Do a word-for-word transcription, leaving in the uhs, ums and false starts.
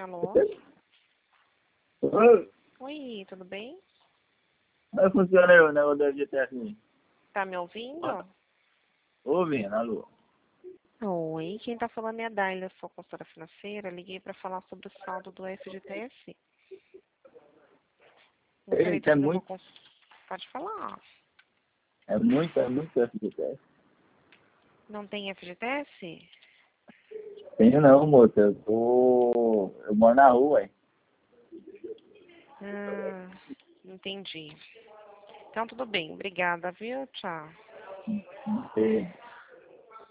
Alô? Oi, Oi, tudo bem? como é que funciona aí o negócio do F G T S? Tá me ouvindo? Ouvindo, alô? Oi, quem tá falando é a Daila, sou consultora financeira. Liguei para falar sobre o saldo do F G T S. Gostaria de Eita, é fazer uma muito, cons... Pode falar. é muito, é muito F G T S. Não tem F G T S? Tenho não, moça, eu tô... eu moro na rua, ué. Hum, entendi. Então tudo bem, obrigada, viu? Tchau. Não sei.